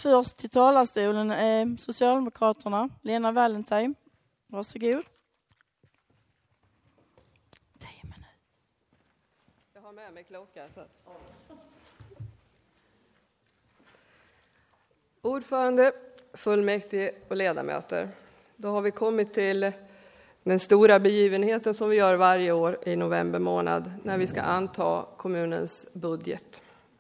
Först till talarstolen är Socialdemokraterna, Lena Vallentheim. Varsågod. 10 minuter. Jag har med mig klockan. Ordförande, fullmäktige och ledamöter. Då har vi kommit till den stora begivenheten som vi gör varje år i november månad när vi ska anta kommunens budget.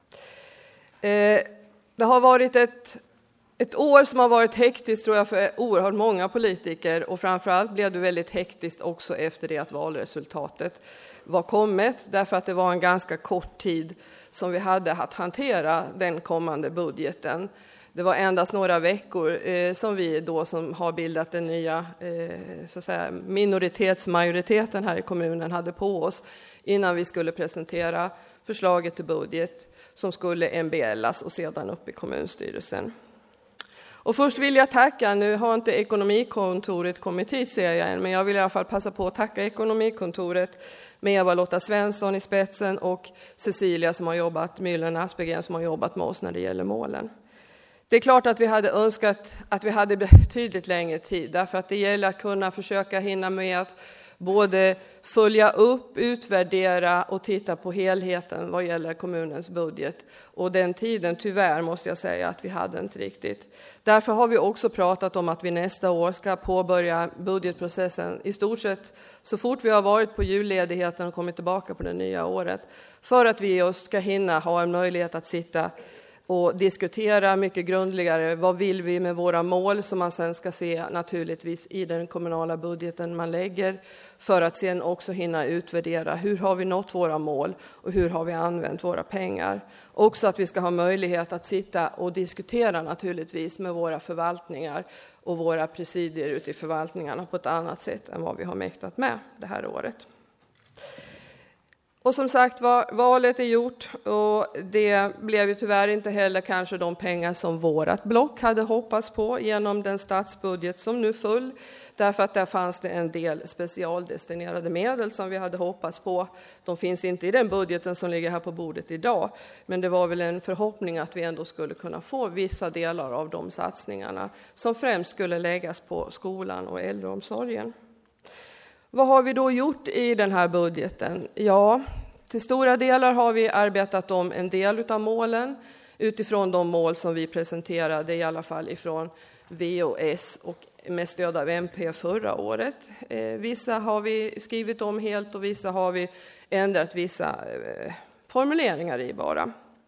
Det har varit ett år som har varit hektiskt, tror jag, för oerhört många politiker, och framförallt blev det väldigt hektiskt också efter det att valresultatet var kommet, därför att det var en ganska kort tid som vi hade att hantera den kommande budgeten. Det var endast några veckor som vi då som har bildat den nya så att säga, minoritetsmajoriteten här i kommunen hade på oss innan vi skulle presentera förslaget till budget som skulle MBL:as och sedan upp i kommunstyrelsen. Och först vill jag tacka, nu har inte ekonomikontoret kommit hit ser jag än, men jag vill i alla fall passa på att tacka ekonomikontoret med Eva-Lotta Svensson i spetsen och Cecilia som har jobbat, Myllen Aspegren som har jobbat med oss när det gäller målen. Det är klart att vi hade önskat att vi hade betydligt längre tid, därför att det gäller att kunna försöka hinna med att både följa upp, utvärdera och titta på helheten vad gäller kommunens budget. Och den tiden, tyvärr måste jag säga, att vi hade inte riktigt. Därför har vi också pratat om att vi nästa år ska påbörja budgetprocessen i stort sett så fort vi har varit på julledigheten och kommit tillbaka på det nya året. För att vi just ska hinna ha en möjlighet att sitta och diskutera mycket grundligare vad vill vi med våra mål som man sen ska se naturligtvis i den kommunala budgeten man lägger, för att sen också hinna utvärdera hur har vi nått våra mål och hur har vi använt våra pengar. Också att vi ska ha möjlighet att sitta och diskutera naturligtvis med våra förvaltningar och våra presidier ute i förvaltningarna på ett annat sätt än vad vi har mäktat med det här året. Och som sagt, valet är gjort och det blev ju tyvärr inte heller kanske de pengar som vårat block hade hoppats på genom den statsbudget som nu föll. Därför att där fanns det en del specialdestinerade medel som vi hade hoppats på. De finns inte i den budgeten som ligger här på bordet idag. Men det var väl en förhoppning att vi ändå skulle kunna få vissa delar av de satsningarna som främst skulle läggas på skolan och äldreomsorgen. Vad har vi då gjort i den här budgeten? Ja, till stora delar har vi arbetat om en del av målen utifrån de mål som vi presenterade, i alla fall ifrån V och S och med stöd av MP förra året. Vissa har vi skrivit om helt och vissa har vi ändrat vissa formuleringar i bara.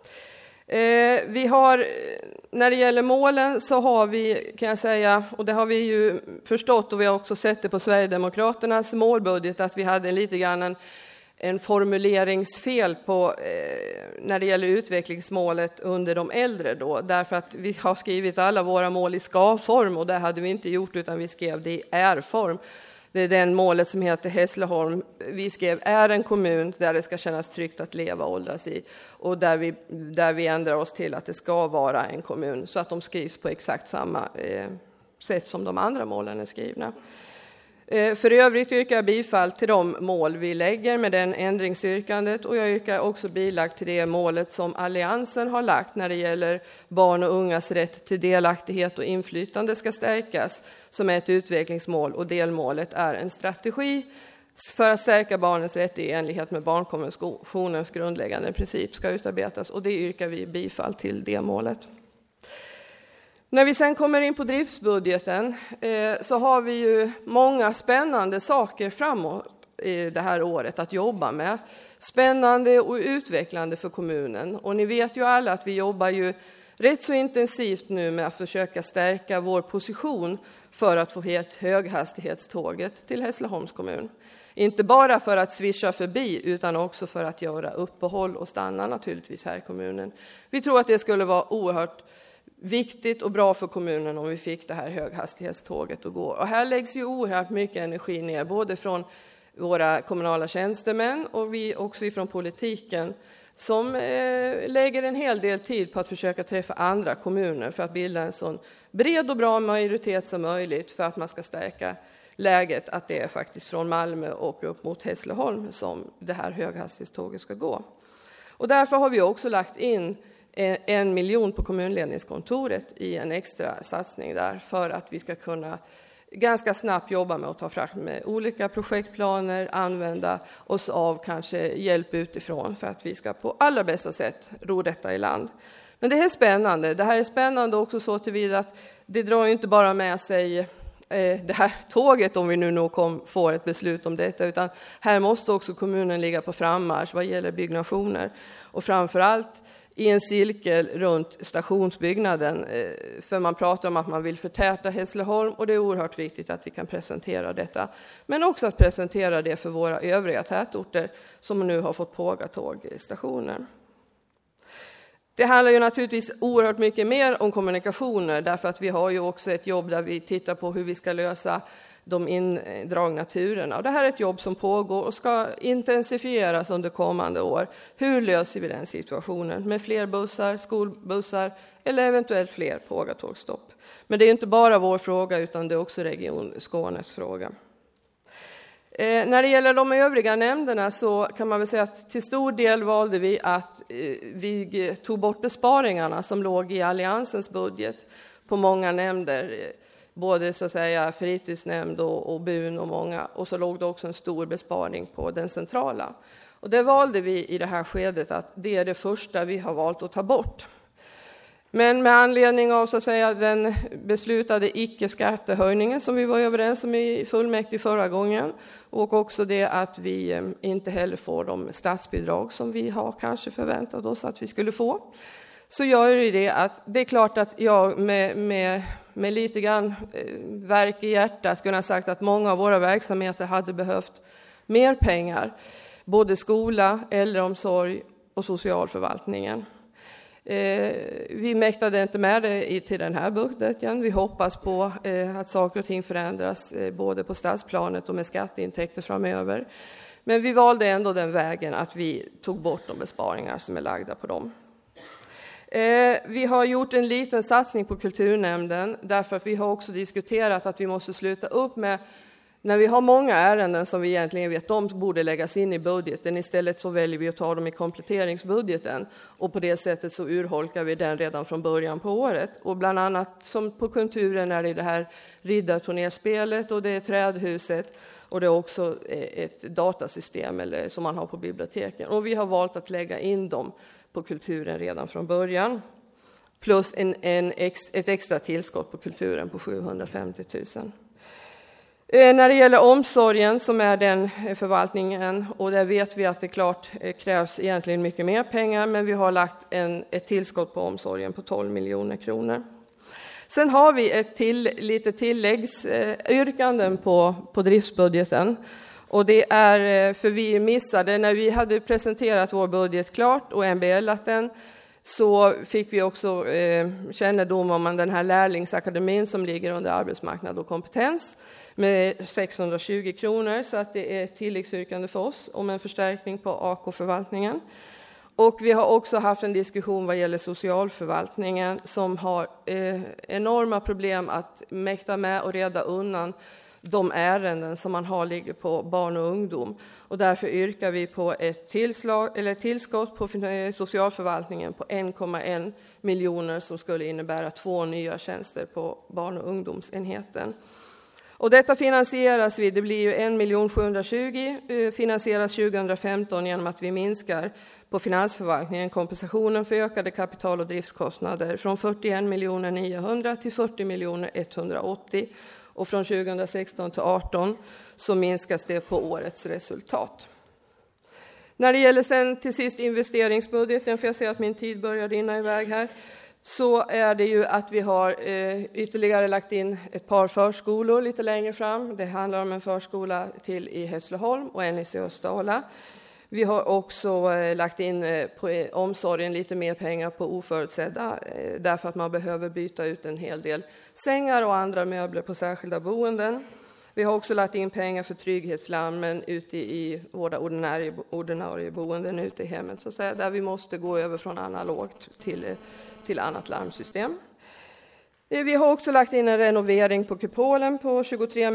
Vi har, när det gäller målen så har vi, kan jag säga, och det har vi ju förstått och vi har också sett det på Sverigedemokraternas målbudget, att vi hade lite grann en formuleringsfel på, när det gäller utvecklingsmålet under de äldre då. Därför att vi har skrivit alla våra mål i ska-form och det hade vi inte gjort utan vi skrev det i är-form. Det är den målet som heter Hässleholm. Vi skrev är en kommun där det ska kännas tryggt att leva och åldras i. Och där vi ändrar oss till att det ska vara en kommun. Så att de skrivs på exakt samma sätt som de andra målen är skrivna. För övrigt yrkar jag bifall till de mål vi lägger med den ändringsyrkandet. Och jag yrkar också bilag till det målet som Alliansen har lagt när det gäller barn och ungas rätt till delaktighet och inflytande ska stärkas som är ett utvecklingsmål. Och delmålet är en strategi för att stärka barnens rätt i enlighet med barnkonventionens grundläggande princip ska utarbetas. Och det yrkar vi bifall till det målet. När vi sen kommer in på driftsbudgeten så har vi ju många spännande saker framåt i det här året att jobba med. Spännande och utvecklande för kommunen. Och ni vet ju alla att vi jobbar ju rätt så intensivt nu med att försöka stärka vår position för att få hit höghastighetståget till Hässleholms kommun. Inte bara för att swisha förbi utan också för att göra uppehåll och stanna naturligtvis här i kommunen. Vi tror att det skulle vara oerhört viktigt och bra för kommunen om vi fick det här höghastighetståget att gå. Och här läggs ju oerhört mycket energi ner, både från våra kommunala tjänstemän och vi också ifrån politiken, som lägger en hel del tid på att försöka träffa andra kommuner för att bilda en sån bred och bra majoritet som möjligt för att man ska stärka läget att det är faktiskt från Malmö och upp mot Hässleholm som det här höghastighetståget ska gå. Och därför har vi också lagt in 1 miljon på kommunledningskontoret i en extra satsning där för att vi ska kunna ganska snabbt jobba med att ta fram med olika projektplaner, använda oss av kanske hjälp utifrån för att vi ska på allra bästa sätt ro detta i land. Men det är spännande. Det här är spännande också så tillvida att det drar ju inte bara med sig det här tåget om vi nu får ett beslut om detta, utan här måste också kommunen ligga på frammarsch vad gäller byggnationer och framförallt i en cirkel runt stationsbyggnaden, för man pratar om att man vill förtäta Hässleholm och det är oerhört viktigt att vi kan presentera detta, men också att presentera det för våra övriga tätorter som nu har fått pågatågstationer. Det handlar ju naturligtvis oerhört mycket mer om kommunikationer, därför att vi har ju också ett jobb där vi tittar på hur vi ska lösa de indragna turerna. Och det här är ett jobb som pågår och ska intensifieras under kommande år. Hur löser vi den situationen med fler bussar, skolbussar eller eventuellt fler pågatågstopp? Men det är inte bara vår fråga utan det är också Region Skånes fråga. När det gäller de övriga nämnderna så kan man väl säga att till stor del valde vi att vi tog bort besparingarna som låg i alliansens budget på många nämnder. Både så att säga fritidsnämnd och BUN och många. Och så låg det också en stor besparing på den centrala. Och det valde vi i det här skedet att det är det första vi har valt att ta bort. Men med anledning av så att säga den beslutade icke-skattehöjningen som vi var överens om i fullmäktige förra gången och också det att vi inte heller får de statsbidrag som vi har kanske förväntat oss att vi skulle få, så gör det att det är klart att jag med lite grann verk i hjärtat skulle ha sagt att många av våra verksamheter hade behövt mer pengar, både skola, äldreomsorg och socialförvaltningen. Vi mäktade inte med det till den här budgeten. Vi hoppas på att saker och ting förändras både på stadsplanet och med skatteintäkter framöver. Men vi valde ändå den vägen att vi tog bort de besparingar som är lagda på dem. Vi har gjort en liten satsning på kulturnämnden därför att vi har också diskuterat att vi måste sluta upp med när vi har många ärenden som vi egentligen vet de borde läggas in i budgeten. Istället så väljer vi att ta dem i kompletteringsbudgeten och på det sättet så urholkar vi den redan från början på året. Och bland annat som på kulturen är det här riddarturnerspelet och det är trädhuset och det är också ett datasystem eller som man har på biblioteken. Och vi har valt att lägga in dem på kulturen redan från början. Plus ett extra tillskott på kulturen på 750 000. När det gäller omsorgen som är den förvaltningen och där vet vi att det klart krävs egentligen mycket mer pengar, men vi har lagt ett tillskott på omsorgen på 12 miljoner kronor. Sen har vi lite tilläggsyrkanden på driftsbudgeten och det är för vi missade när vi hade presenterat vår budget klart och MBL:at den. Så fick vi också kännedom om den här lärlingsakademin som ligger under arbetsmarknad och kompetens med 620 kronor, så att det är ett tilläggsyrkande för oss om en förstärkning på AK-förvaltningen. Och vi har också haft en diskussion vad gäller socialförvaltningen som har enorma problem att mäkta med och reda undan de ärenden som man har ligger på barn och ungdom. Och därför yrkar vi på ett tillskott på socialförvaltningen på 1,1 miljoner som skulle innebära 2 nya tjänster på barn- och ungdomsenheten. Och detta finansieras det blir ju 1 720 finansieras 2015 genom att vi minskar på finansförvaltningen kompensationen för ökade kapital- och driftskostnader från 41 900 till 40 180 och från 2016 till 2018 så minskas det på årets resultat. När det gäller sen till sist investeringsbudgeten, för jag ser att min tid börjar rinna iväg här, så är det ju att vi har ytterligare lagt in ett par förskolor lite längre fram. Det handlar om en förskola till i Hässleholm och en i Sösdala. Vi har också lagt in på omsorgen lite mer pengar på oförutsedda därför att man behöver byta ut en hel del sängar och andra möbler på särskilda boenden. Vi har också lagt in pengar för trygghetslarmen ute i våra ordinarie boenden ute i hemmet, så att säga, där vi måste gå över från analogt till annat larmsystem. Vi har också lagt in en renovering på kupolen på 23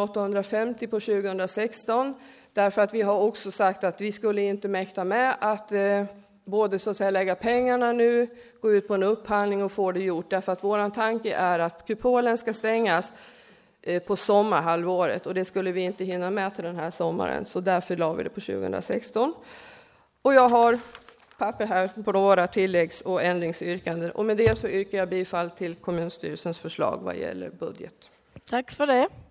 850 på 2016. Därför att vi har också sagt att vi skulle inte mäkta med att både så att säga lägga pengarna nu, gå ut på en upphandling och få det gjort. Därför att vår tanke är att kupolen ska stängas på sommarhalvåret. Och det skulle vi inte hinna med till den här sommaren. Så därför la vi det på 2016. Och jag har papper här på våra tilläggs- och ändringsyrkanden. Och med det så yrkar jag bifall till kommunstyrelsens förslag vad gäller budget. Tack för det.